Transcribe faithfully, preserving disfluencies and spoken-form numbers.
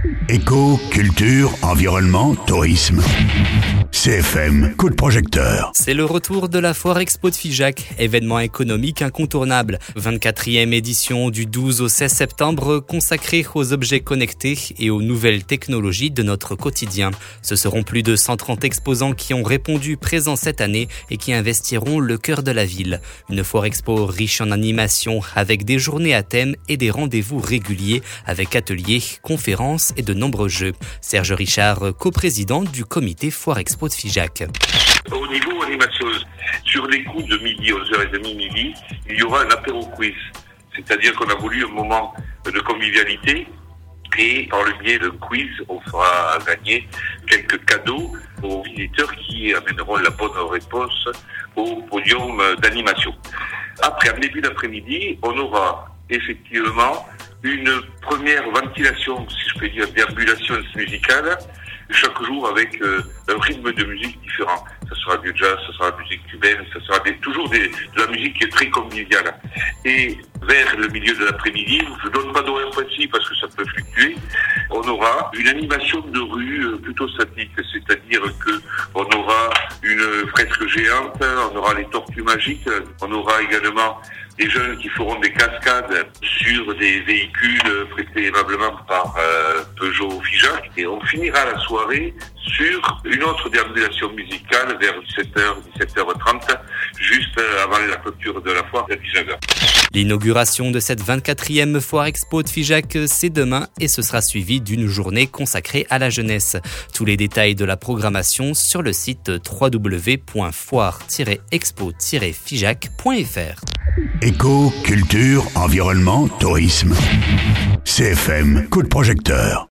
Éco, culture, environnement, tourisme. C F M, coup de projecteur. C'est le retour de la Foire Expo de Figeac, événement économique incontournable. vingt-quatrième édition du douze au seize septembre consacrée aux objets connectés et aux nouvelles technologies de notre quotidien. Ce seront plus de cent trente exposants qui ont répondu présents cette année et qui investiront le cœur de la ville. Une Foire Expo riche en animation avec des journées à thème et des rendez-vous réguliers avec ateliers, conférences et de nombreux jeux. Serge Richard, coprésident du comité Foire Expo de Figeac. Au niveau animation, sur les coups de midi, onze heures trente midi, il y aura un apéro quiz. C'est-à-dire qu'on a voulu un moment de convivialité et par le biais d'un quiz, on fera gagner quelques cadeaux aux visiteurs qui amèneront la bonne réponse au podium d'animation. Après, en début d'après-midi, on aura effectivement une première ventilation, si je peux dire, déambulation musicale, chaque jour avec euh, un rythme de musique différent. Ça sera du jazz, ça sera de la musique cubaine, ça sera des, toujours des, de la musique qui est très conviviale. Et vers le milieu de l'après-midi, je ne donne pas d'horaire précis parce que ça peut fluctuer, on aura une animation de rue euh, plutôt statique, c'est-à-dire que on aura une fresque géante, on aura les tortues magiques, on aura également des jeunes qui feront des cascades sur des véhicules prêtés aimablement par euh, Peugeot Figeac. Et on finira la soirée sur une autre déambulation musicale vers dix-sept heures, dix-sept heures trente, juste avant la clôture de la foire à dix-neuf heures. L'inauguration de cette vingt-quatrième Foire Expo de Figeac, c'est demain et ce sera suivi d'une journée consacrée à la jeunesse. Tous les détails de la programmation sur le site w w w point foire tiret expo tiret figeac point f r. Éco, culture, environnement, tourisme. C F M, coup de projecteur.